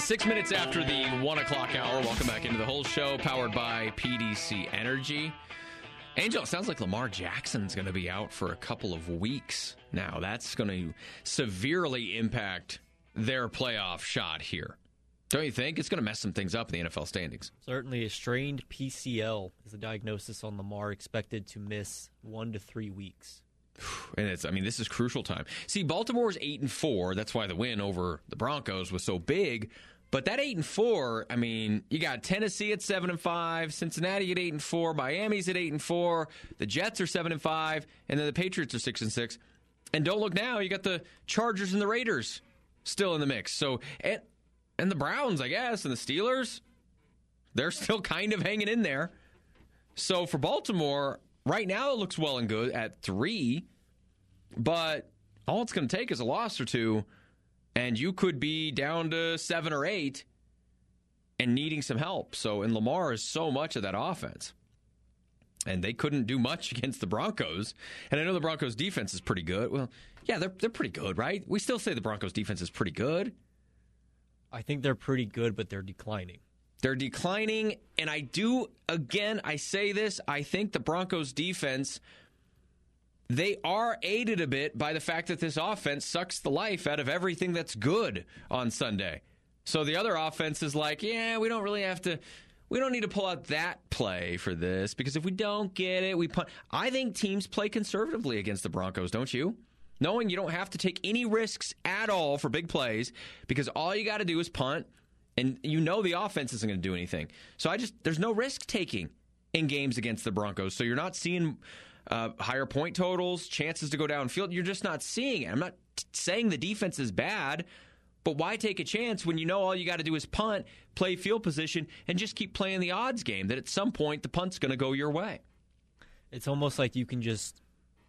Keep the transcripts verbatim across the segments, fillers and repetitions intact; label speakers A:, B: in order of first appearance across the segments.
A: Six minutes after the one o'clock hour, welcome back into the whole show, powered by P D C Energy. Angel, it sounds like Lamar Jackson's going to be out for a couple of weeks now. That's going to severely impact their playoff shot here. Don't you think? It's going to mess some things up in the N F L standings.
B: Certainly, a strained P C L is the diagnosis on Lamar, expected to miss one to three weeks.
A: And it's, I mean, this is crucial time. See, Baltimore's eight and four. That's why the win over the Broncos was so big. But that eight and four, I mean, you got Tennessee at seven and five, Cincinnati at eight and four, Miami's at eight and four, the Jets are seven and five, and then the Patriots are six and six. And don't look now, you got the Chargers and the Raiders still in the mix. So and and the Browns, I guess, and the Steelers, they're still kind of hanging in there. So for Baltimore, right now it looks well and good at three, but all it's going to take is a loss or two. And you could be down to seven or eight and needing some help. So, and Lamar is so much of that offense. And they couldn't do much against the Broncos. And I know the Broncos defense is pretty good. Well, yeah, they're they're pretty good, right? We still say the Broncos defense is pretty good.
B: I think they're pretty good, but they're declining.
A: They're declining. And I do, again, I say this, I think the Broncos defense, they are aided a bit by the fact that this offense sucks the life out of everything that's good on Sunday. So the other offense is like, yeah, we don't really have to, we don't need to pull out that play for this, because if we don't get it, we punt. I think teams play conservatively against the Broncos, don't you? Knowing you don't have to take any risks at all for big plays, because all you got to do is punt, and you know the offense isn't going to do anything. So I just, there's no risk taking in games against the Broncos. So you're not seeing Uh, higher point totals, chances to go downfield. You're just not seeing it. I'm not t- saying the defense is bad, but why take a chance when you know all you got to do is punt, play field position, and just keep playing the odds game that at some point the punt's going to go your way?
B: It's almost like you can just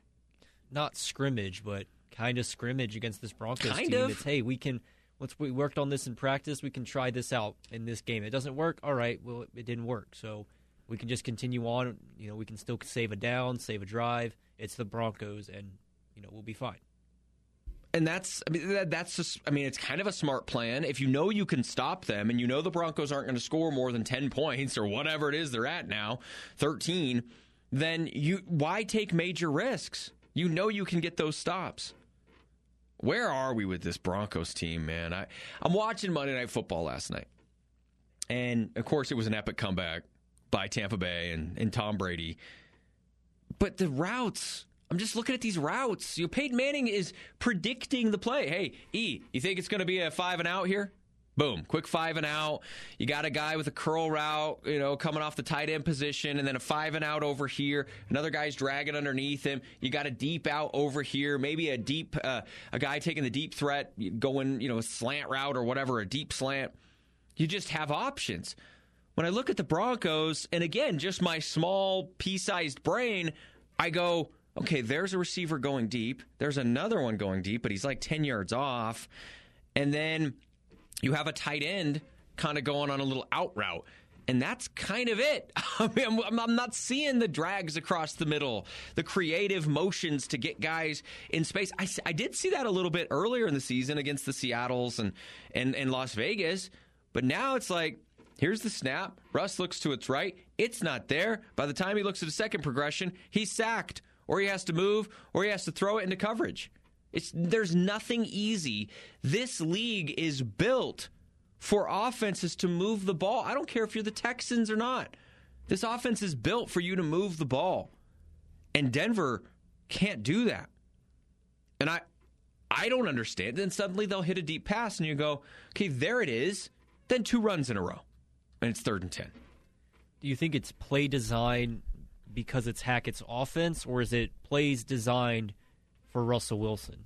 B: not scrimmage, but kind of scrimmage against this Broncos
A: kind
B: team.
A: Of.
B: It's, hey, we can, once we worked on this in practice, we can try this out in this game. It doesn't work? All right, well, it didn't work. So we can just continue on. You know, we can still save a down, save a drive. It's the Broncos, and, you know, we'll be fine.
A: And that's, I mean, that, that's just, I mean, it's kind of a smart plan. If you know you can stop them, and you know the Broncos aren't going to score more than ten points or whatever it is they're at now, thirteen, then you why take major risks? You know you can get those stops. Where are we with this Broncos team, man? I, I'm watching Monday Night Football last night. And, of course, it was an epic comeback by Tampa Bay and, and Tom Brady. But the routes, I'm just looking at these routes. You know, Peyton Manning is predicting the play. Hey, E, you think it's going to be a five and out here? Boom, quick five and out. You got a guy with a curl route, you know, coming off the tight end position, and then a five and out over here. Another guy's dragging underneath him. You got a deep out over here. Maybe a deep, uh, a guy taking the deep threat, going, you know, a slant route or whatever, a deep slant. You just have options. When I look at the Broncos, and again, just my small pea-sized brain, I go, okay, there's a receiver going deep. There's another one going deep, but he's like ten yards off. And then you have a tight end kind of going on a little out route. And that's kind of it. I mean, I'm, I'm not seeing the drags across the middle, the creative motions to get guys in space. I, I did see that a little bit earlier in the season against the Seattles and, and, and Las Vegas. But now it's like, here's the snap. Russ looks to its right. It's not there. By the time he looks at the second progression, he's sacked, or he has to move, or he has to throw it into coverage. It's there's nothing easy. This league is built for offenses to move the ball. I don't care if you're the Texans or not. This offense is built for you to move the ball. And Denver can't do that. And I I don't understand. Then suddenly they'll hit a deep pass, and you go, okay, there it is. Then two runs in a row. And it's third and ten.
B: Do you think it's play design because it's Hackett's offense, or is it plays designed for Russell Wilson?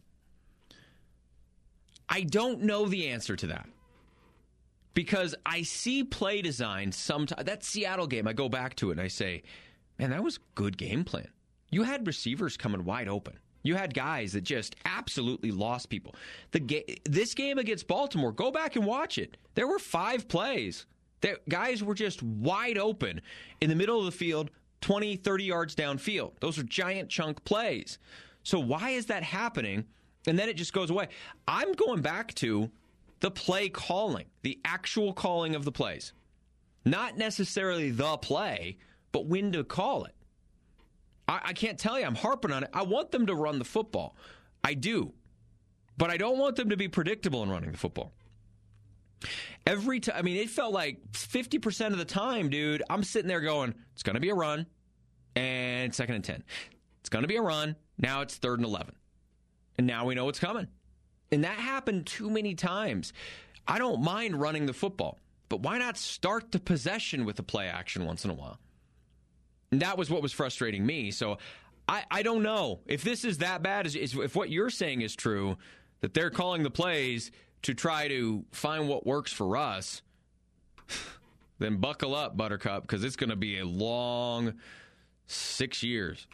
A: I don't know the answer to that. Because I see play design sometimes. That Seattle game, I go back to it and I say, man, that was good game plan. You had receivers coming wide open. You had guys that just absolutely lost people. The ga- This game against Baltimore, go back and watch it. There were five plays. That guys were just wide open in the middle of the field, twenty, thirty yards downfield. Those are giant chunk plays. So why is that happening? And then it just goes away. I'm going back to the play calling, the actual calling of the plays. Not necessarily the play, but when to call it. I, I can't tell you, I'm harping on it. I want them to run the football. I do. But I don't want them to be predictable in running the football. Every time, I mean, it felt like fifty percent of the time, dude, I'm sitting there going, it's going to be a run, and second and ten. It's going to be a run. Now it's third and eleven. And now we know what's coming. And that happened too many times. I don't mind running the football, but why not start the possession with a play action once in a while? And that was what was frustrating me. So I, I don't know. If this is that bad, is, is, if what you're saying is true, that they're calling the plays to try to find what works for us, then buckle up, Buttercup, because it's going to be a long six years.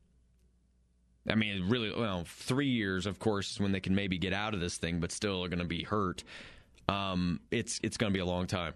A: I mean, really, well, three years, of course, is when they can maybe get out of this thing, but still are going to be hurt. Um, it's it's going to be a long time.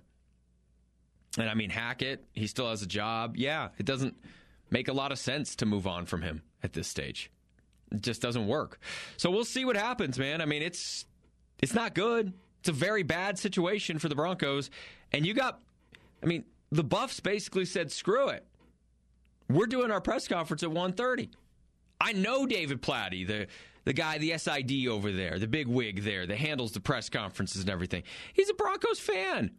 A: And, I mean, Hackett, he still has a job. Yeah, it doesn't make a lot of sense to move on from him at this stage. It just doesn't work. So we'll see what happens, man. I mean, it's it's not good. It's a very bad situation for the Broncos. And you got, I mean, the Buffs basically said, screw it. We're doing our press conference at one thirty. I know David Platty, the, the guy, the S I D over there, the big wig there that handles the press conferences and everything. He's a Broncos fan.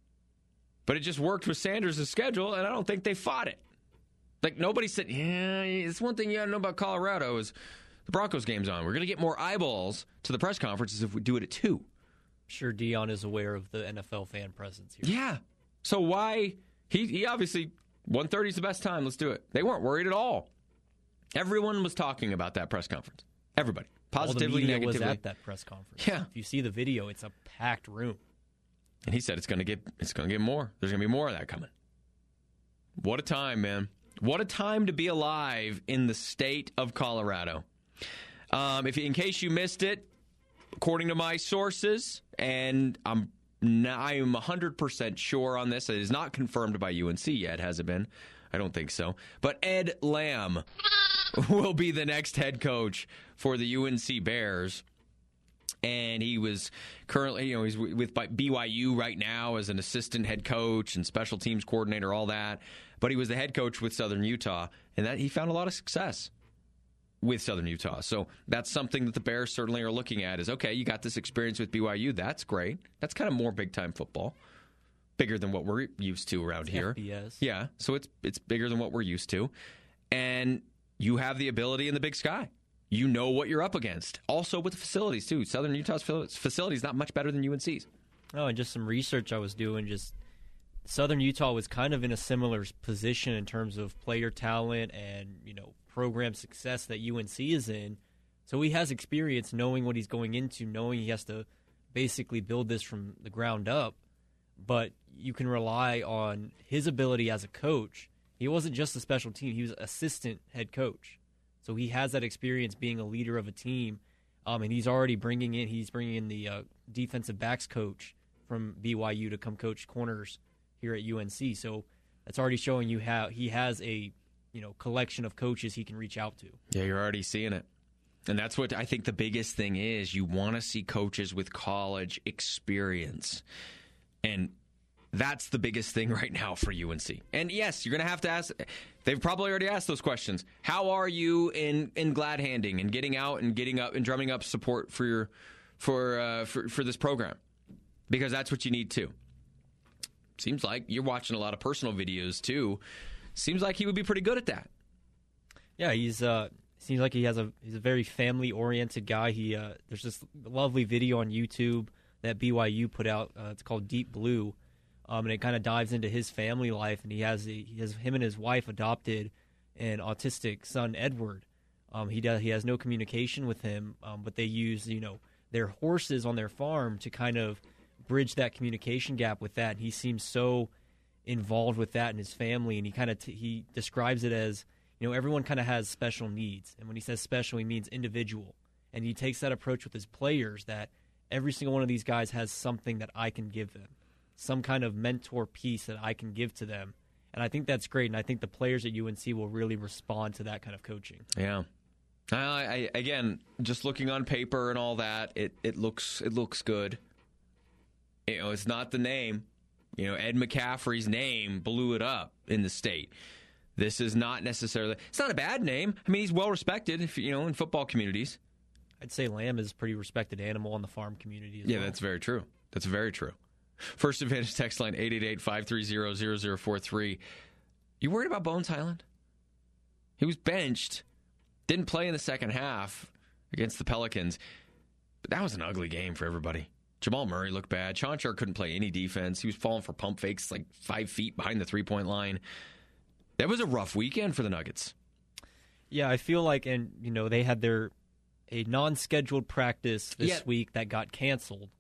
A: But it just worked with Sanders' schedule, and I don't think they fought it. Like, nobody said, yeah, it's one thing you got to know about Colorado is the Broncos game's on. We're going to get more eyeballs to the press conferences if we do it at two.
B: I'm sure Dion is aware of the N F L fan presence here.
A: Yeah. So why? He, he obviously, one thirty is the best time. Let's do it. They weren't worried at all. Everyone was talking about that press conference. Everybody. Positively,
B: All the media
A: negatively.
B: was at that press conference.
A: Yeah.
B: If you see the video, it's a packed room.
A: And he said it's going to get it's going to get more. There's going to be more of that coming. What a time, man. What a time to be alive in the state of Colorado. Um, if in case you missed it, according to my sources, and I'm I am one hundred percent sure on this, it is not confirmed by U N C yet, has it been? I don't think so. But Ed Lamb will be the next head coach for the U N C Bears. And he was currently, you know, he's with B Y U right now as an assistant head coach and special teams coordinator, all that. But he was the head coach with Southern Utah, and that he found a lot of success with Southern Utah. So that's something that the Bears certainly are looking at is, okay, you got this experience with B Y U. That's great. That's kind of more big-time football. Bigger than what we're used to around
B: it's
A: here.
B: F B S.
A: Yeah, so it's it's bigger than what we're used to. And you have the ability in the Big Sky. You know what you're up against. Also with the facilities, too. Southern Utah's facility is not much better than U N C's.
B: Oh, and just some research I was doing, just Southern Utah was kind of in a similar position in terms of player talent and, you know, program success that U N C is in. So he has experience knowing what he's going into, knowing he has to basically build this from the ground up. But you can rely on his ability as a coach. He wasn't just a special team. He was assistant head coach. So he has that experience being a leader of a team. Um, and he's already bringing in, he's bringing in the uh, defensive backs coach from B Y U to come coach corners here at U N C. So that's already showing you how he has a, you know, collection of coaches he can reach out to.
A: Yeah, you're already seeing it. And that's what I think the biggest thing is. You want to see coaches with college experience. And that's the biggest thing right now for U N C. And yes, you're going to have to ask, they've probably already asked those questions. How are you in, in glad handing and getting out and getting up and drumming up support for your for uh, for, for this program? Because that's what you need too. Seems like you're watching a lot of personal videos too. Seems like he would be pretty good at that.
B: Yeah, he's uh seems like he has a he's a very family oriented guy. He uh, there's this lovely video on YouTube that B Y U put out. Uh, it's called Deep Blue. Um, and it kind of dives into his family life, and he has a, he has him and his wife adopted an autistic son, Edward. Um, he does he has no communication with him, um, but they use you know their horses on their farm to kind of bridge that communication gap with that. And he seems so involved with that in his family, and he kind of t- he describes it as you know everyone kind of has special needs, and when he says special, he means individual. And he takes that approach with his players that every single one of these guys has something that I can give them. Some kind of mentor piece that I can give to them. And I think that's great, and I think the players at U N C will really respond to that kind of coaching.
A: Yeah. I, I, again, just looking on paper and all that, it, it looks it looks good. You know, it's not the name. You know, Ed McCaffrey's name blew it up in the state. This is not necessarily. It's not a bad name. I mean, he's well respected, if you know, in football communities.
B: I'd say Lamb is a pretty respected animal in the farm community as
A: yeah,
B: well.
A: that's very true. That's very true. First Advantage text line eight eight eight, five three zero, zero zero four three. You worried about Bones Highland? He was benched, didn't play in the second half against the Pelicans. But that was an ugly game for everybody. Jamal Murray looked bad. Chonchar couldn't play any defense. He was falling for pump fakes like five feet behind the three-point line. That was a rough weekend for the Nuggets.
B: Yeah, I feel like, and you know, they had their a non-scheduled practice this
A: yeah.
B: week that got canceled.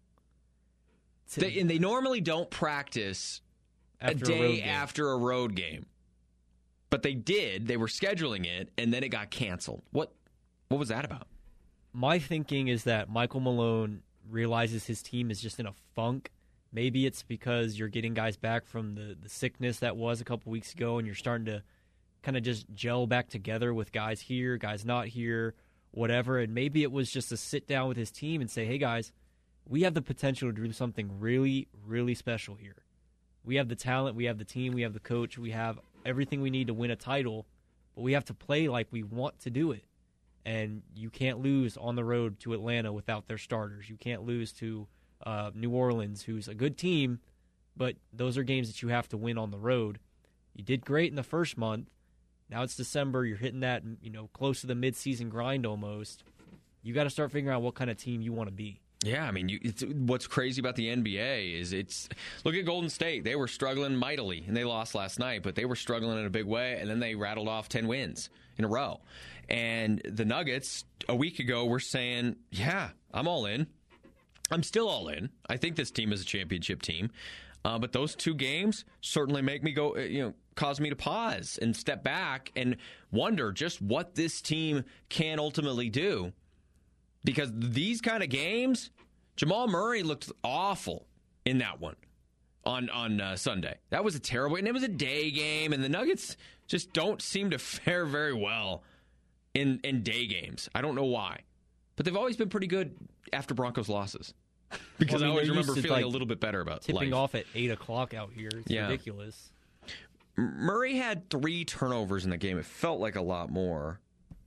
A: They, and they normally don't practice
B: after
A: a day a after a road game. But they did. They were scheduling it, and then it got canceled. What What was that about?
B: My thinking is that Michael Malone realizes his team is just in a funk. Maybe it's because you're getting guys back from the, the sickness that was a couple weeks ago, and you're starting to kind of just gel back together with guys here, guys not here, whatever. And maybe it was just to sit down with his team and say, hey, guys, we have the potential to do something really, really special here. We have the talent, we have the team, we have the coach, we have everything we need to win a title, but we have to play like we want to do it. And you can't lose on the road to Atlanta without their starters. You can't lose to uh, New Orleans, who's a good team, but those are games that you have to win on the road. You did great in the first month. Now it's December. You're hitting that, you know, close to the midseason grind almost. You got to start figuring out what kind of team you want to be.
A: Yeah, I mean, you, it's, what's crazy about the N B A is it's look at Golden State. They were struggling mightily, and they lost last night, but they were struggling in a big way, and then they rattled off ten wins in a row. And the Nuggets, a week ago, were saying, yeah, I'm all in. I'm still all in. I think this team is a championship team. Uh, but those two games certainly make me go, you know, cause me to pause and step back and wonder just what this team can ultimately do. Because these kind of games, Jamal Murray looked awful in that one on, on uh, Sunday. That was a terrible, and it was a day game, and the Nuggets just don't seem to fare very well in, in day games. I don't know why. But they've always been pretty good after Broncos losses. Because well, I, mean, I always remember feeling like a little bit better about
B: tipping
A: life.
B: off at eight o'clock out here. It's yeah. ridiculous.
A: Murray had three turnovers in the game. It felt like a lot more.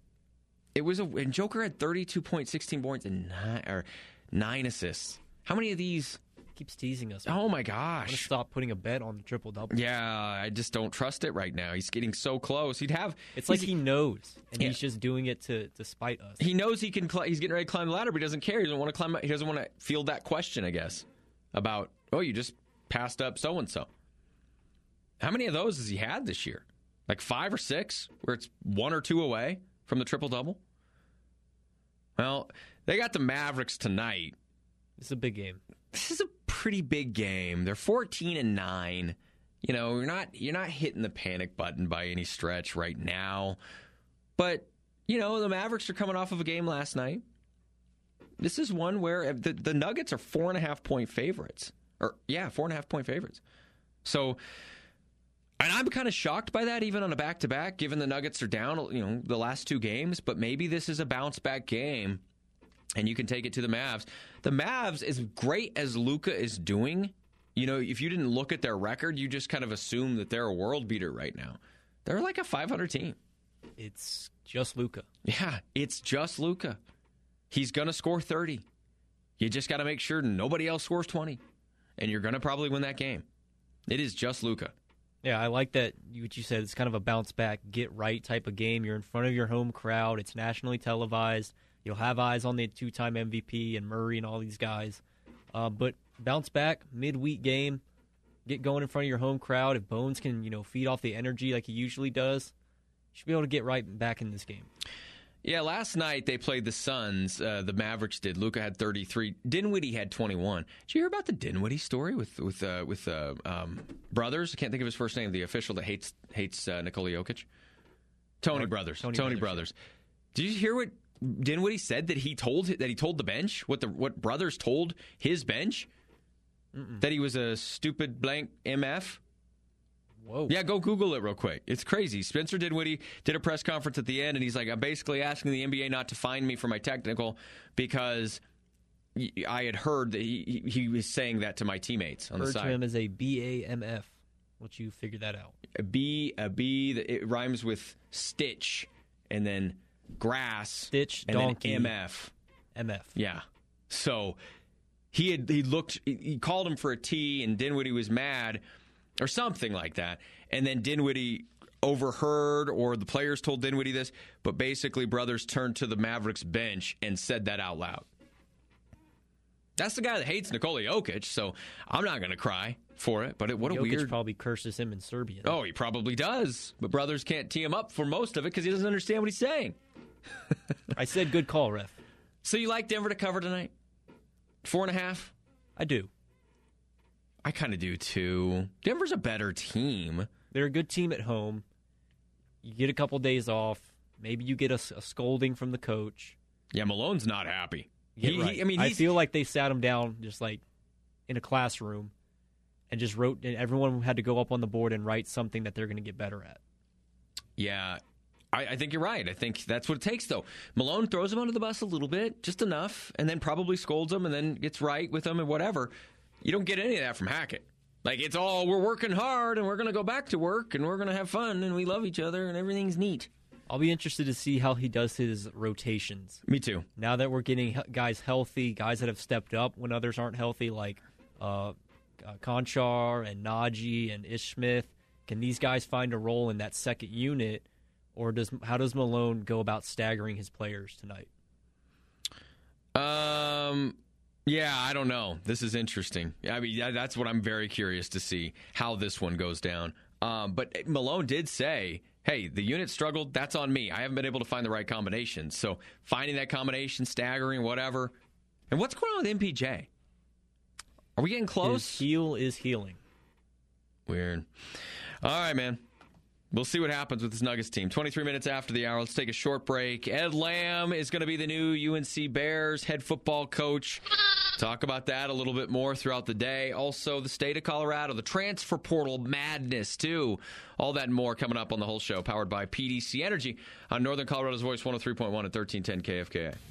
A: It was a and Joker had thirty-two points, sixteen points, and nine, or nine assists. How many of these?
B: Keeps teasing us.
A: Oh my gosh!
B: I'm gonna stop putting a bet on the triple double.
A: Yeah, I just don't trust it right now. He's getting so close. He'd have.
B: It's like he knows, and yeah. he's just doing it to, to spite us.
A: He knows he can. Cl- he's getting ready to climb the ladder, but he doesn't care. He doesn't want to climb. He doesn't want to field that question. I guess about oh, you just passed up so and so. How many of those has he had this year? Like five or six, where it's one or two away from the triple double. Well, they got the Mavericks tonight.
B: It's a big game.
A: This is a pretty big game. They're fourteen and nine. You know, you're not you're not hitting the panic button by any stretch right now. But, you know, the Mavericks are coming off of a game last night. This is one where the, the Nuggets are four and a half point favorites. Or yeah, four and a half point favorites. So and I'm kind of shocked by that, even on a back-to-back, given the Nuggets are down, you know, the last two games. But maybe this is a bounce-back game, and you can take it to the Mavs. The Mavs, as great as Luka is doing, you know, if you didn't look at their record, you just kind of assume that they're a world beater right now. They're like a five hundred team.
B: It's just Luka.
A: Yeah, it's just Luka. He's going to score thirty. You just got to make sure nobody else scores twenty, and you're going to probably win that game. It is just Luka.
B: Yeah, I like that, what you said. It's kind of a bounce-back, get-right type of game. You're in front of your home crowd. It's nationally televised. You'll have eyes on the two-time M V P and Murray and all these guys. Uh, but bounce back, midweek game, get going in front of your home crowd. If Bones can, you know, feed off the energy like he usually does, you should be able to get right back in this game.
A: Yeah, last night they played the Suns. Uh, the Mavericks did. Luka had thirty-three. Dinwiddie had twenty-one. Did you hear about the Dinwiddie story with with uh, with uh, um, brothers? I can't think of his first name. The official that hates hates uh, Nikola Jokic. Tony Brothers. Tony, Tony Brothers. Brothers. Did you hear what Dinwiddie said that he told that he told the bench? What the what Brothers told his bench? Mm-mm. That he was a stupid blank M F.
B: Whoa.
A: Yeah, go Google it real quick. It's crazy. Spencer Dinwiddie did a press conference at the end, and he's like, I'm basically asking the N B A not to fine me for my technical because I had heard that he, he was saying that to my teammates on
B: Referred
A: the side.
B: to him as a B A M F. Once you figure that out.
A: A B, a B, it rhymes with stitch, and then grass.
B: Stitch,
A: and
B: donkey.
A: then M F.
B: M F.
A: Yeah. So he had he looked, he called him for a T, and Dinwiddie was mad, or something like that. And then Dinwiddie overheard, or the players told Dinwiddie this, but basically Brothers turned to the Mavericks bench and said that out loud. That's the guy that hates Nikola Jokic, so I'm not going to cry for it. But it, what a
B: Jokic
A: weird.
B: probably curses him in Serbian.
A: Oh, he probably does. But Brothers can't tee him up for most of it because he doesn't understand what he's saying.
B: I said good call, ref.
A: So you like Denver to cover tonight? Four and a half?
B: I do.
A: I kind of do too. Denver's a better team.
B: They're a good team at home. You get a couple days off. Maybe you get a, a scolding from the coach.
A: Yeah, Malone's not happy.
B: He,
A: he,
B: right.
A: he, I mean,
B: I
A: he's,
B: feel like they sat him down just like in a classroom and just wrote, and everyone had to go up on the board and write something that they're going to get better at.
A: Yeah, I, I think you're right. I think that's what it takes, though. Malone throws him under the bus a little bit, just enough, and then probably scolds him and then gets right with him and whatever. You don't get any of that from Hackett. Like, it's all, we're working hard and we're going to go back to work and we're going to have fun and we love each other and everything's neat.
B: I'll be interested to see how he does his rotations.
A: Me too.
B: Now that we're getting guys healthy, guys that have stepped up when others aren't healthy, like uh, uh, Conchar and Najee and Ish Smith, can these guys find a role in that second unit, or does how does Malone go about staggering his players tonight?
A: Um, yeah, I don't know. This is interesting. I mean, that's what I'm very curious to see, how this one goes down. Um, but Malone did say, hey, the unit struggled. That's on me. I haven't been able to find the right combination. So finding that combination, staggering, whatever. And what's going on with M P J? Are we getting close?
B: His heel is healing.
A: Weird. All right, man. We'll see what happens with this Nuggets team. twenty-three minutes after the hour. Let's take a short break. Ed Lamb is going to be the new U N C Bears head football coach. Talk about that a little bit more throughout the day. Also, the state of Colorado, the transfer portal madness, too. All that and more coming up on the whole show, powered by P D C Energy on Northern Colorado's Voice one oh three point one at thirteen ten K F K A.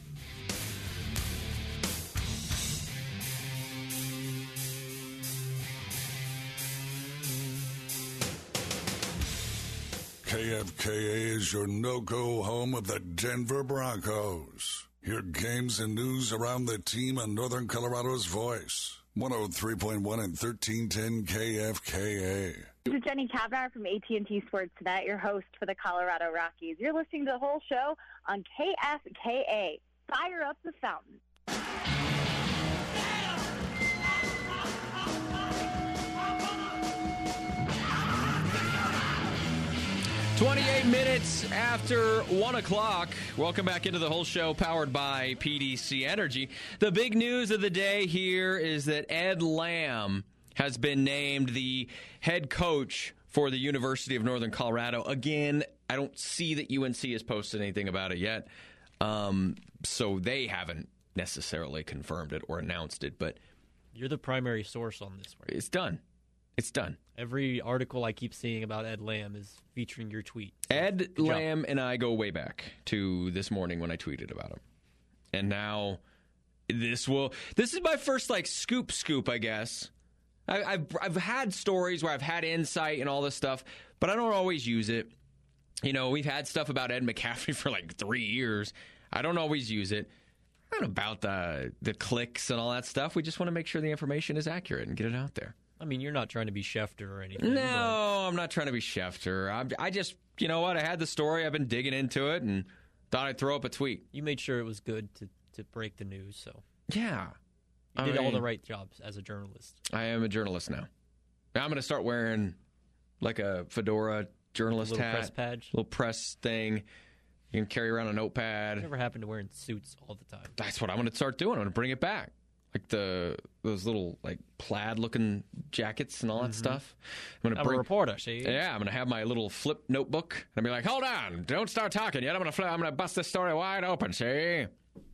C: K F K A is your no-go home of the Denver Broncos. Hear games and news around the team on Northern Colorado's Voice. one oh three point one and thirteen ten K F K A.
D: This is Jenny Kavnar from A T and T Sportsnet, your host for the Colorado Rockies. You're listening to the whole show on K F K A. Fire up the fountain.
A: twenty-eight minutes after one o'clock. Welcome back into the whole show, powered by P D C Energy. The big news of the day here is that Ed Lamb has been named the head coach for the University of Northern Colorado. Again, I don't see that U N C has posted anything about it yet, um, so they haven't necessarily confirmed it or announced it, but
B: You're the primary source on this, right?
A: it's done. It's done.
B: Every article I keep seeing about Ed Lamb is featuring your tweet. So
A: Ed
B: good job.
A: Lamb and I go way back to this morning when I tweeted about him. And now this will this is my first like scoop scoop, I guess. I, I've I've had stories where I've had insight and all this stuff, but I don't always use it. You know, we've had stuff about Ed McCaffrey for like three years. I don't always use it. Not about the the clicks and all that stuff. We just want to make sure the information is accurate and get it out there.
B: I mean, you're not trying to be Schefter or anything.
A: No,
B: but
A: I'm not trying to be Schefter. I'm, I just, you know what? I had the story. I've been digging into it and thought I'd throw up a tweet.
B: you made sure it was good to, to break the news, so
A: Yeah.
B: you
A: I
B: did all
A: mean,
B: the right jobs as a journalist.
A: I am a journalist now. I'm going to start wearing like a fedora journalist
B: Little
A: hat.
B: press badge.
A: Little press thing. You can carry around a notepad.
B: Never happened to wearing suits all the time.
A: That's what I'm going to start doing. I'm going to bring it back. Like the those little like plaid looking jackets and all that stuff. I'm going to
B: I'm
A: bring
B: a reporter, see?
A: Yeah, I'm going to have my little flip notebook and I'll be like, "Hold on, don't start talking yet. I'm going to I'm going to bust this story wide open, see?"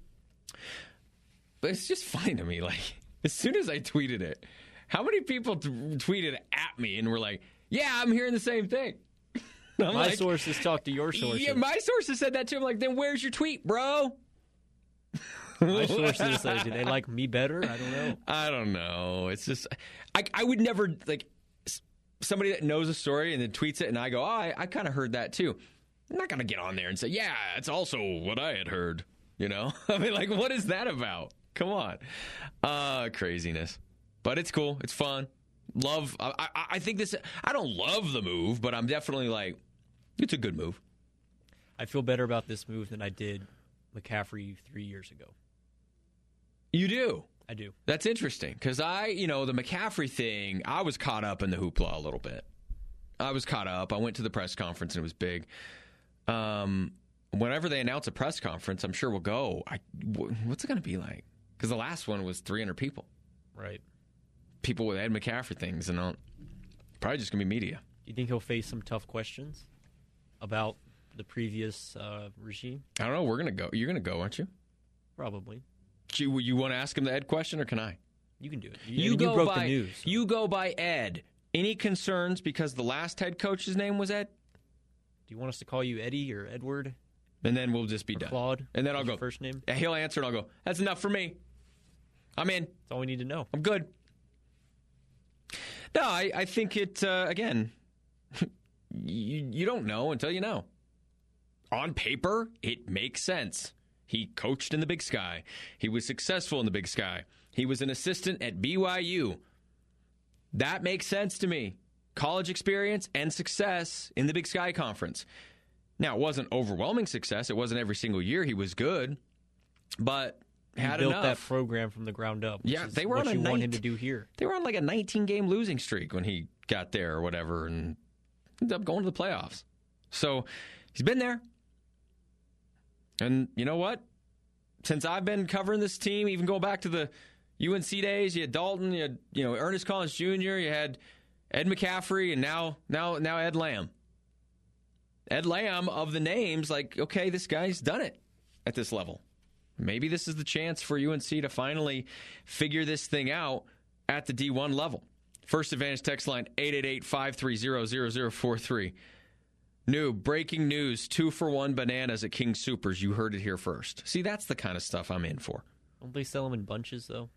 A: But it's just funny to me, like as soon as I tweeted it, how many people t- tweeted at me and were like, "Yeah, I'm hearing the same thing." I'm
B: My
A: like,
B: sources talk to your sources.
A: Yeah, my sources said that too. I'm like, "Then where's your tweet, bro?"
B: My sources say, do they like me better? I don't know.
A: I don't know. It's just, I, I would never, like, somebody that knows a story and then tweets it, and I go, oh, I, I kind of heard that too. I'm not going to get on there and say, yeah, it's also what I had heard. You know? I mean, like, what is that about? Come on. Uh, craziness. But it's cool. It's fun. Love. I, I, I think this, I don't love the move, but I'm definitely like, it's a good move.
B: I feel better about this move than I did McCaffrey three years ago.
A: You do?
B: I do.
A: That's interesting because I, you know, the McCaffrey thing, I was caught up in the hoopla a little bit. I was caught up. I went to the press conference and it was big. Um, whenever they announce a press conference, I'm sure we'll go. I, what's it going to be like? Because the last one was three hundred people.
B: Right.
A: People with Ed McCaffrey things and all. Probably just going to be media.
B: Do you think he'll face some tough questions about the previous uh, regime?
A: I don't know. We're going to go. You're going to go, aren't you?
B: Probably.
A: You, you want to ask him the Ed question or can I?
B: You can do it.
A: You,
B: you
A: go
B: broke
A: by,
B: the news. So.
A: You go by Ed. Any concerns because the last head coach's name was Ed?
B: Do you want us to call you Eddie or Edward?
A: And then we'll just be
B: or
A: done.
B: Claude?
A: And then I'll go.
B: First name?
A: He'll answer and I'll go, that's enough for me. I'm in.
B: That's all we need to know.
A: I'm good. No, I, I think it, uh, again, you, you don't know until you know. On paper, it makes sense. He coached in the Big Sky. He was successful in the Big Sky. He was an assistant at B Y U. That makes sense to me. College experience and success in the Big Sky Conference. Now, it wasn't overwhelming success. It wasn't every single year he was good, but had
B: he built
A: enough.
B: that program from the ground up. Which
A: Yeah,
B: is
A: they were
B: what
A: on a
B: you want
A: night-
B: him to do here.
A: They were on like a nineteen-game losing streak when he got there or whatever, and ended up going to the playoffs. So he's been there. And you know what? Since I've been covering this team, even going back to the U N C days, you had Dalton, you had you know Ernest Collins Junior, you had Ed McCaffrey, and now now now Ed Lamb. Ed Lamb, of the names, like, okay, this guy's done it at this level. Maybe this is the chance for U N C to finally figure this thing out at the D one level. First Advantage text line, eight eight eight, five three zero, zero zero four three. New breaking news, two for one bananas at King Soopers. You heard it here first. See, that's the kind of stuff I'm in for.
B: Don't they sell them in bunches, though?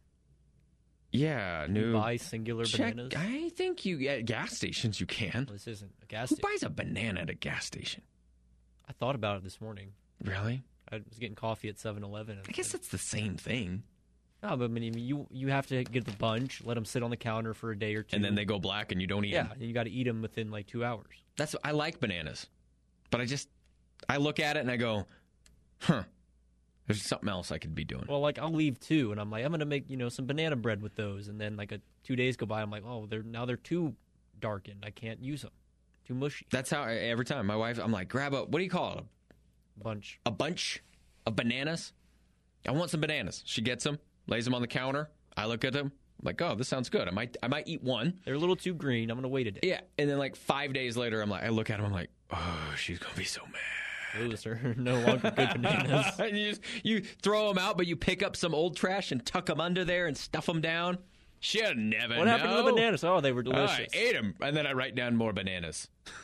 A: Yeah,
B: Can
A: new.
B: you buy singular
A: check,
B: bananas?
A: I think you at gas stations you can.
B: Well, this isn't a gas
A: Who
B: station.
A: buys a banana at a gas station?
B: I thought about it this morning.
A: Really?
B: I was getting coffee at seven eleven.
A: I guess that's the same thing.
B: No, but I mean, you you have to get the bunch, let them sit on the counter for a day or two.
A: And then they go black and you don't eat
B: Yeah,
A: them.
B: and you got to eat them within like two hours.
A: That's I like bananas. But I just, I look at it and I go, huh, there's something else I could be doing.
B: Well, like, I'll leave two, and I'm like, I'm going to make, you know, some banana bread with those. And then, like, a, two days go by, I'm like, oh, they're now they're too darkened. I can't use them. Too mushy.
A: That's how I, every time my wife, I'm like, grab a, what do you call it?
B: Bunch.
A: A bunch of bananas? I want some bananas. She gets them, lays them on the counter. I look at them. I'm like, oh, this sounds good. I might I might eat one.
B: They're a little too green. I'm going to wait a day.
A: Yeah. And then like five days later, I'm like, I look at them. I'm like, oh, she's going to be so mad.
B: Those are no longer good bananas.
A: And you, just, you throw them out, but you pick up some old trash and tuck them under there and stuff them down. She'll never
B: What
A: know.
B: happened to the bananas? Oh, they were
A: Oh,
B: delicious.
A: I ate them. And then I write down more bananas.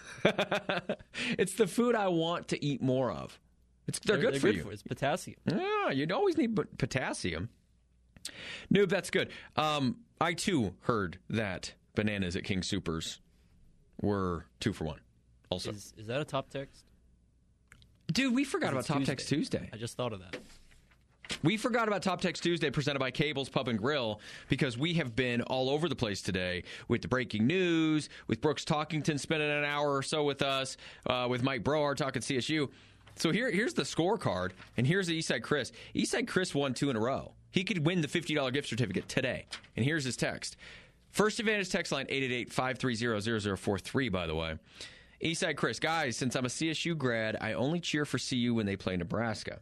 A: It's the food I want to eat more of. It's, they're,
B: they're
A: good, for
B: good
A: you.
B: For, it's potassium.
A: Yeah, you'd always need p- potassium. Noob, that's good. Um, I, too, heard that bananas at King Soopers were two for one. Also,
B: Is, is that a top text?
A: dude, we forgot about
B: It's
A: Top
B: Tuesday.
A: Text Tuesday.
B: I just thought of that.
A: We forgot about Top Text Tuesday presented by Cable's Pub and Grill because we have been all over the place today with the breaking news, with Brooks Talkington spending an hour or so with us, uh, with Mike Brohar talking C S U. So here, here's the scorecard, and here's the Eastside Chris. Eastside Chris won two in a row. He could win the fifty dollars gift certificate today. And here's his text. First Advantage text line, eight eight eight, five three zero, zero zero four three, by the way. Eastside Chris, guys, since I'm a C S U grad, I only cheer for C U when they play Nebraska.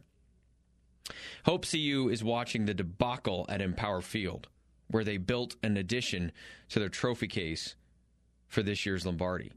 A: Hope C U is watching the debacle at Empower Field, where they built an addition to their trophy case for this year's Lombardi.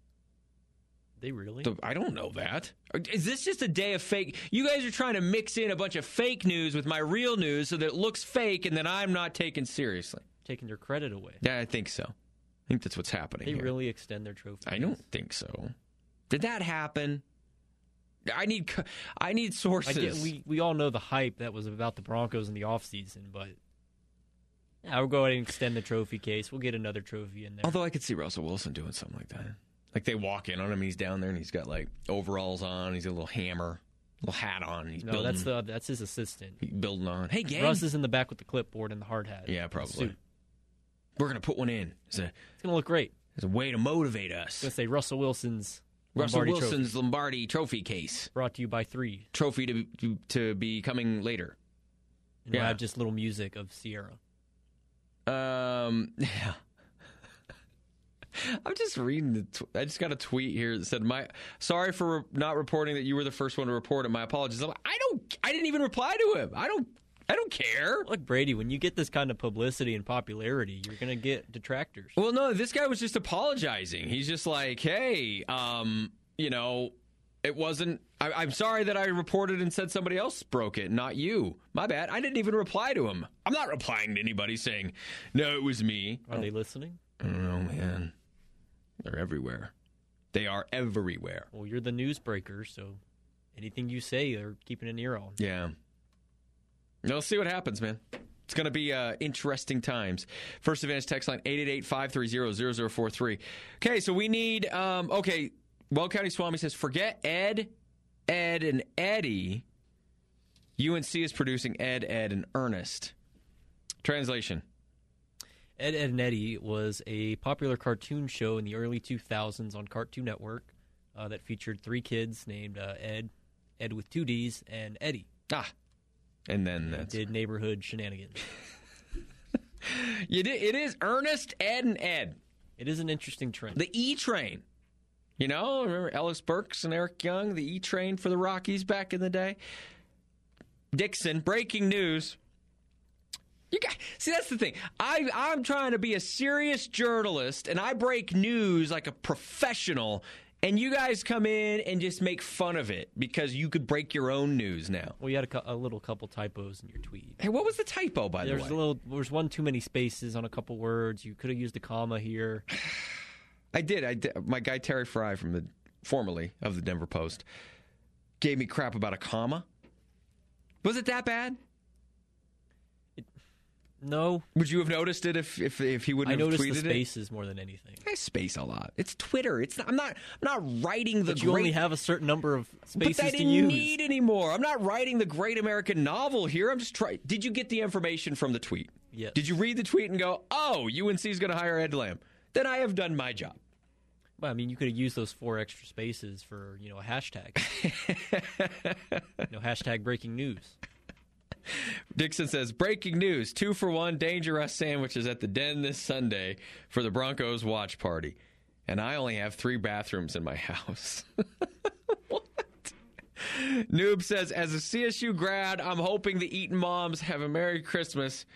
B: They really?
A: The, I don't know that. Is this just a day of fake? You guys are trying to mix in a bunch of fake news with my real news so that it looks fake and that I'm not taken seriously.
B: Taking your credit away.
A: Yeah, I think so. I think that's what's happening
B: They
A: here.
B: really extend their trophy.
A: I don't think so. Did that happen? I need I need sources.
B: I get, we we all know the hype that was about the Broncos in the offseason, but yeah, we'll go ahead and extend the trophy case. We'll get another trophy in there.
A: Although I could see Russell Wilson doing something like that. Like they walk in on him, he's down there, and he's got like overalls on, he's got a little hammer, little hat on. He's
B: no,
A: building,
B: that's the that's his assistant.
A: he's building on. Hey, gang.
B: Russ is in the back with the clipboard and the hard hat.
A: Yeah, probably.
B: Suit.
A: We're gonna put one in. It's a
B: It's gonna look great.
A: it's a way to motivate us.
B: I'm gonna say Russell Wilson's
A: Russell
B: Lombardi
A: Wilson's
B: trophy,
A: Lombardi Trophy case.
B: brought to you by Three.
A: Trophy to to, to be coming later.
B: And we'll
A: Yeah.
B: have just little music of Sierra.
A: Um, yeah. I'm just reading the. Tw- I just got a tweet here that said, "My sorry for re- not reporting that you were the first one to report it. My apologies." I'm like, I don't. I didn't even reply to him. I don't. I don't care.
B: Look, Brady, when you get this kind of publicity and popularity, you're gonna get detractors.
A: Well, no, this guy was just apologizing. He's just like, "Hey, um, you know, it wasn't. I, I'm sorry that I reported and said somebody else broke it, not you. My bad. I didn't even reply to him. I'm not replying to anybody saying, no, it was me.
B: Are they listening?
A: I don't know, man. They're everywhere. They are everywhere.
B: Well, you're the newsbreaker, so anything you say, they're keeping an ear on.
A: Yeah. We'll see what happens, man. It's going to be uh, interesting times. First Advantage text line, eight eight eight, five three zero, zero zero four three. Okay, so we need, um, okay, Well County Swami says, forget Ed, Ed, and Eddie. U N C is producing Ed, Ed, and Ernest. Translation.
B: Ed, Ed, and Eddie was a popular cartoon show in the early two thousands on Cartoon Network uh, that featured three kids named uh, Ed, Ed with two D's, and Eddie.
A: Ah. And then that's...
B: Did neighborhood shenanigans.
A: you did, it is Ernest, Ed, and Ed.
B: It is an interesting trend.
A: The E Train. You know, remember Ellis Burks and Eric Young, the E Train for the Rockies back in the day? Dixon, breaking news. You got, see, that's the thing. I, I'm trying to be a serious journalist, and I break news like a professional, and you guys come in and just make fun of it because you could break your own news now.
B: Well, you had a, cou- a little couple typos in your tweet.
A: Hey, what was the typo, by
B: There's
A: the way?
B: a little. There's one too many spaces on a couple words. You could have used a comma here.
A: I did. I did. My guy Terry Fry, from the formerly of the Denver Post, gave me crap about a comma. Was it that bad?
B: No,
A: Would you have noticed it if if, if he wouldn't
B: I
A: have
B: noticed
A: tweeted
B: the
A: it?
B: spaces more than anything.
A: I space a lot. It's Twitter. It's not, I'm not. I'm not writing the
B: But you
A: great.
B: only have a certain number of spaces
A: but I
B: to
A: didn't
B: use.
A: need anymore. I'm not writing the great American novel here. I'm just trying. Did you get the information from the tweet?
B: Yes.
A: Did you read the tweet and go, "Oh, U N C is going to hire Ed Lamb"? Then I have done my job.
B: Well, I mean, you could have used those four extra spaces for, you know, a hashtag. you know, hashtag breaking news.
A: Dixon says, breaking news, two for one Danger Rush sandwiches at the Den this Sunday for the Broncos watch party. And I only have three bathrooms in my house. What? Noob says, as a C S U grad, I'm hoping the Eaton moms have a Merry Christmas.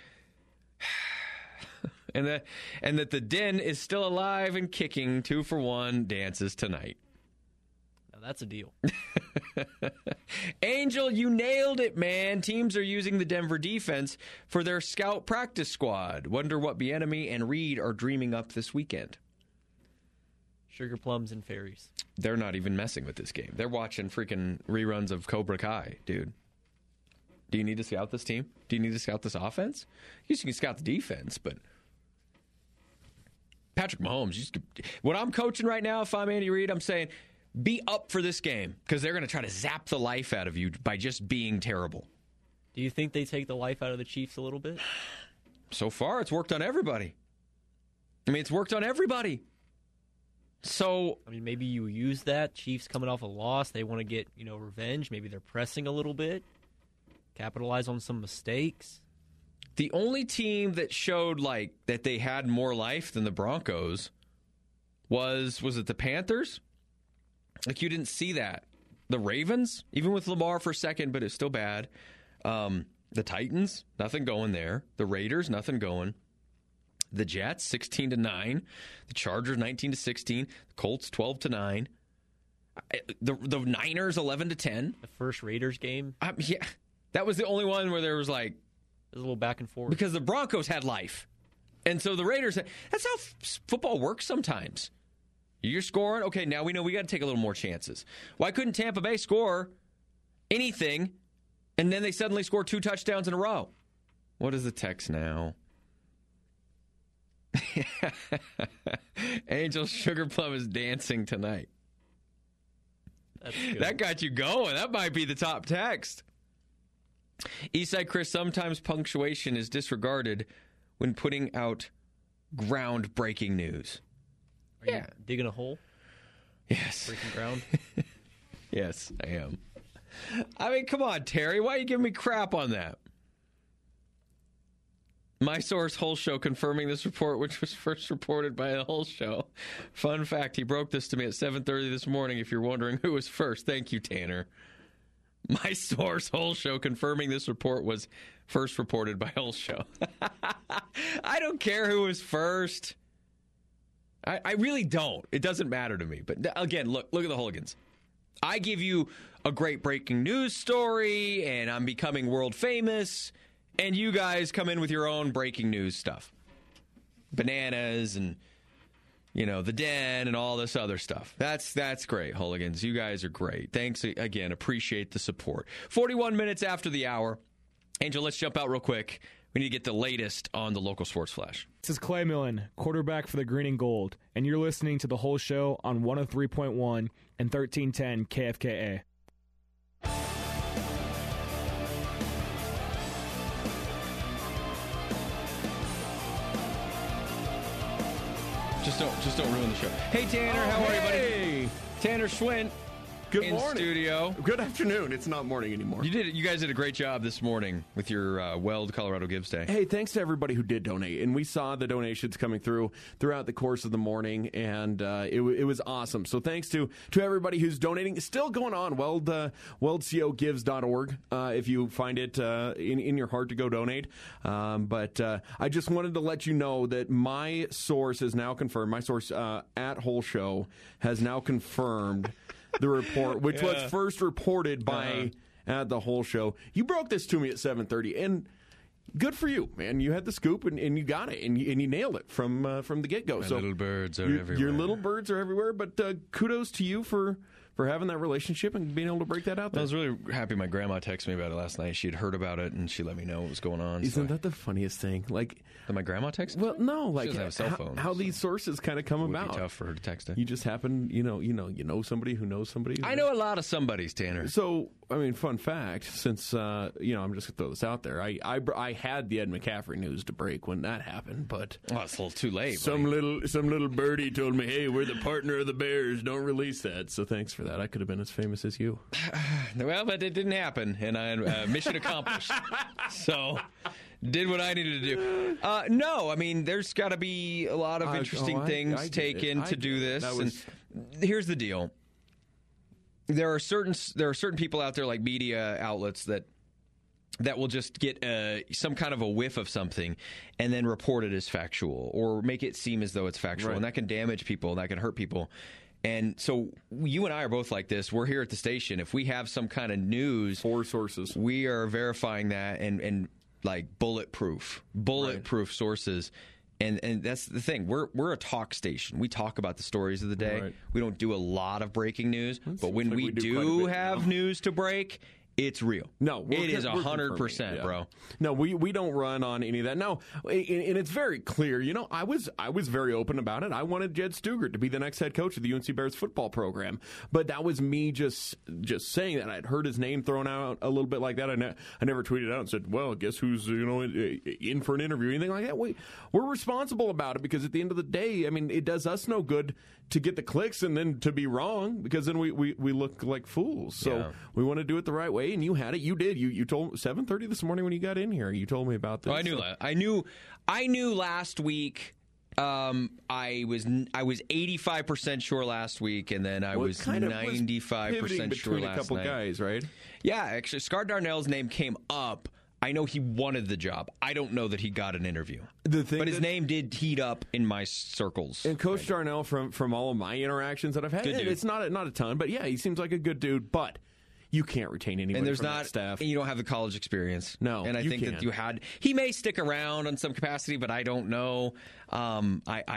A: and that and that the Den is still alive and kicking. Two for one dances tonight.
B: Now, that's a deal.
A: Angel, you nailed it, man. Teams are using the Denver defense for their scout practice squad. Wonder what Bieniemy and Reed are dreaming up this weekend.
B: Sugar plums and fairies.
A: They're not even messing with this game. They're watching freaking reruns of Cobra Kai, dude. Do you need to scout this team? Do you need to scout this offense? You can scout the defense, but Patrick Mahomes, you just, what I'm coaching right now, if I'm Andy Reid, I'm saying, be up for this game because they're going to try to zap the life out of you by just being terrible.
B: Do you think they take the life out of the Chiefs a little bit?
A: So far, it's worked on everybody. I mean, it's worked on everybody. So,
B: I mean, maybe you use that. Chiefs coming off a loss. They want to get, you know, revenge. Maybe they're pressing a little bit. Capitalize on some mistakes.
A: the only team that showed like that they had more life than the Broncos was, was it the Panthers? Like, you didn't see that. The Ravens, even with Lamar for a second, but it's still bad. Um, the Titans, nothing going there. The Raiders, nothing going. The Jets, sixteen to nine. The Chargers, nineteen to sixteen. The Colts, twelve to nine. The the Niners, eleven to ten.
B: The first Raiders game,
A: Um, yeah, that was the only one where there was like,
B: there's a little back and forth.
A: because the Broncos had life, and so the Raiders. That's how f- football works sometimes. You're scoring? Okay, now we know we got to take a little more chances. Why couldn't Tampa Bay score anything, and then they suddenly score two touchdowns in a row? What is the text now? Angel Sugar Plum is dancing tonight.
B: That's good.
A: That got you going. That might be the top text. Eastside Chris, sometimes punctuation is disregarded when putting out groundbreaking news.
B: Are
A: yeah.
B: you digging a hole?
A: Yes.
B: Breaking ground?
A: Yes, I am. I mean, come on, Terry. Why are you giving me crap on that? My source, Whole Show, confirming this report, which was first reported by the Whole Show. Fun fact, he broke this to me at seven thirty this morning, if you're wondering who was first. Thank you, Tanner. My source, Whole Show, confirming this report was first reported by Whole Show. I don't care who was first. I, I really don't. It doesn't matter to me. But again, look, look at the hooligans. I give you a great breaking news story, and I'm becoming world famous, and you guys come in with your own breaking news stuff. Bananas and, you know, the Den and all this other stuff. That's that's great, hooligans. You guys are great. Thanks again. Appreciate the support. forty-one minutes after the hour. Angel, let's jump out real quick. We need to get the latest on the local sports flash.
E: This is Clay Millen, quarterback for the Green and Gold, and you're listening to The Whole Show on one oh three point one and thirteen ten K F K A.
A: Just don't, just don't ruin the show. Hey, Tanner,
F: oh,
A: how are
F: hey.
A: you, buddy? Tanner Schwint.
F: Good
A: in
F: morning.
A: Studio.
F: Good afternoon. It's not morning anymore.
A: You did. You guys did a great job this morning with your uh, Weld Colorado Gives Day.
F: Hey, thanks to everybody who did donate, and we saw the donations coming through throughout the course of the morning, and uh, it, it was awesome. So thanks to to everybody who's donating. It's still going on. Weld uh, weld co gives dot org uh, if you find it uh, in in your heart to go donate. Um, but uh, I just wanted to let you know that my source is now confirmed. My source uh, at Whole Show has now confirmed the report, which yeah. was first reported by uh-huh. at the Whole Show. You broke this to me at seven thirty, and good for you, man. You had the scoop, and, and you got it, and you, and you nailed it from uh, from the get-go.
A: My
F: so
A: little birds are
F: your,
A: everywhere.
F: Your little birds are everywhere, but uh, kudos to you for, for having that relationship and being able to break that out there.
A: I was really happy my grandma texted me about it last night. She had heard about it, and she let me know what was going on.
F: Isn't
A: so
F: that the funniest thing? Like,
A: did my grandma text me?
F: Well, no. Like,
A: she doesn't have a cell phone,
F: how, how
A: so
F: these sources kind of come
A: it would
F: about.
A: Be tough for her to text it.
F: You just happen, you know, you know, you know somebody who knows somebody.
A: I know a lot of somebodies, Tanner.
F: So, I mean, fun fact, since, uh, you know, I'm just going to throw this out there. I, I, I had the Ed McCaffrey news to break when that happened, but...
A: Oh, it's a little too late.
F: Some
A: buddy.
F: little some little birdie told me, hey, we're the partner of the Bears. Don't release that. So thanks for that. I could have been as famous as you.
A: Well, but it didn't happen, and I uh, mission accomplished. So... Did what I needed to do. Uh, no, I mean, there's got to be a lot of interesting uh, oh, I, things I taken to do this. Was... And here's the deal: there are certain there are certain people out there, like media outlets, that that will just get uh, some kind of a whiff of something and then report it as factual or make it seem as though it's factual, right. And that can damage people and that can hurt people. And so you and I are both like this. We're here at the station. If we have some kind of news,
F: four sources,
A: we are verifying that and and. Like bulletproof, bulletproof right. sources, and and that's the thing. We're we're a talk station. We talk about the stories of the day. Right. We don't do a lot of breaking news, that but when like we, we do, do have news to break, it's real.
F: No,
A: it is a hundred percent,
F: yeah.
A: bro.
F: No, we we don't run on any of that. No, and it's very clear. You know, I was I was very open about it. I wanted Jed Stugart to be the next head coach of the U N C Bears football program, but that was me just just saying that. I'd heard his name thrown out a little bit like that. I, ne- I never tweeted out and said, "Well, guess who's you know in, in for an interview?" Anything like that. We we're responsible about it because at the end of the day, I mean, it does us no good to get the clicks and then to be wrong because then we we, we look like fools. So yeah. we want to do it the right way. And you had it. You did. You you told seven thirty this morning when you got in here. You told me about this.
A: Oh, I knew.
F: So.
A: I knew. I knew last week. Um, I was I was eighty-five percent sure last week, and then I
F: well,
A: was ninety-five percent sure last night.
F: Between a couple guys, right?
A: Yeah, actually, Scar Darnell's name came up. I know he wanted the job. I don't know that he got an interview.
F: The thing
A: but his
F: that,
A: name did heat up in my circles.
F: And Coach right. Darnell, from from all of my interactions that I've had, it, it's not a, not a ton, but yeah, he seems like a good dude. But you can't retain anybody
A: and there's
F: from
A: not,
F: that staff.
A: And you don't have the college experience.
F: No,
A: and I
F: you
A: think
F: can't.
A: that you had. He may stick around in some capacity, but I don't know. Um, I, I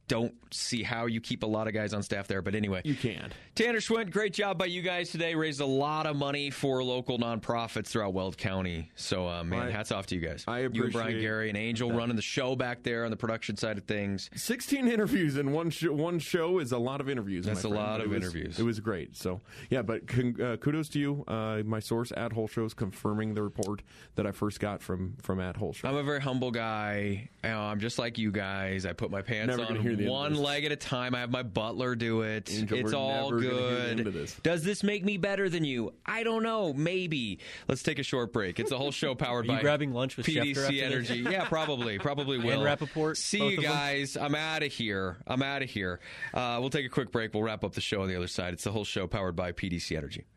A: don't see how you keep a lot of guys on staff there. But anyway.
F: You can.
A: Tanner Schwint, great job by you guys today. Raised a lot of money for local nonprofits throughout Weld County. So, uh, man,
F: I,
A: hats off to you guys.
F: I
A: You and Brian
F: appreciate
A: Gary and Angel
F: that.
A: running the show back there on the production side of things.
F: sixteen interviews in one sh- one show is a lot of interviews.
A: That's
F: my
A: a
F: friend.
A: lot
F: It
A: of
F: was-
A: interviews.
F: It was great. So, yeah, but con- uh, kudos to you. Uh, my source at Whole Show is confirming the report that I first got from, from at Whole Show.
A: I'm a very humble guy. You know, I'm just like you guys. I put my pants
F: Never gonna
A: on
F: hear the end of
A: one
F: this.
A: leg at a time. I have my butler do it.
F: Angel,
A: it's
F: we're
A: all
F: never gonna hear the end
A: good.
F: of this.
A: Does this make me better than you? I don't know. Maybe. Let's take a short break. It's a whole show powered
B: Are you
A: by
B: grabbing lunch with
A: P D
B: Schefter after
A: C
B: this?
A: Energy. Yeah, probably. Probably will.
B: And Rappaport,
A: See
B: both
A: you
B: of them?
A: guys. I'm out of here. I'm out of here. Uh, we'll take a quick break. We'll wrap up the show on the other side. It's the whole show powered by P D C Energy.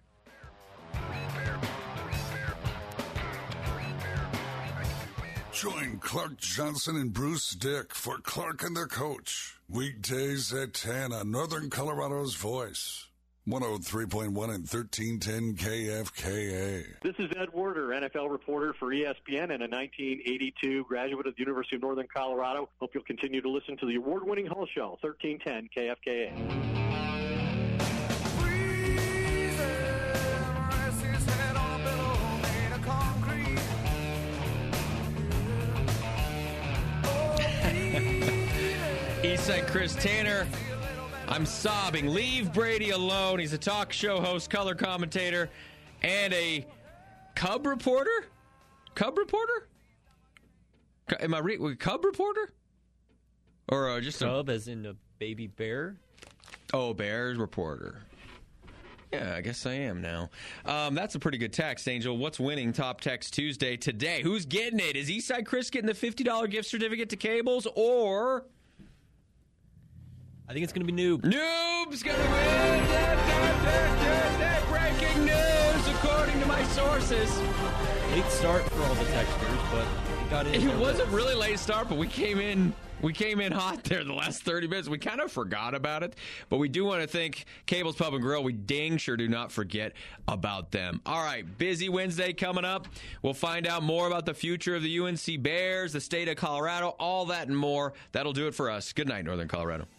C: Join Clark Johnson and Bruce Dick for Clark and the Coach. Weekdays at ten on Northern Colorado's Voice. one oh three point one and thirteen ten K F K A.
G: This is Ed Werder, N F L reporter for E S P N and a nineteen eighty-two graduate of the University of Northern Colorado. Hope you'll continue to listen to the award-winning Hull Show, thirteen ten K F K A.
A: Eastside Chris Tanner. I'm sobbing. Leave Brady alone. He's a talk show host, color commentator, and a Cub reporter? Cub reporter? Cu- Am I re- Cub reporter? Or uh, just a
B: Cub as in a baby bear?
A: oh Bears reporter? Yeah, I guess I am now. Um, that's a pretty good text, Angel. What's winning Top Text Tuesday today? Who's getting it? Is Eastside Chris getting the fifty dollars gift certificate to Cables, or
B: I think it's going to be Noob.
A: Noob's gonna win? Da, da, da, da, da. Breaking news, according to my sources.
B: Late start for all the texters, but it got in.
A: It
B: there
A: was a
B: with-
A: really late start, but we came in. We came in hot there the last thirty minutes. We kind of forgot about it, but we do want to thank Cable's Pub and Grill. We dang sure do not forget about them. All right, busy Wednesday coming up. We'll find out more about the future of the U N C Bears, the state of Colorado, all that and more. That'll do it for us. Good night, Northern Colorado.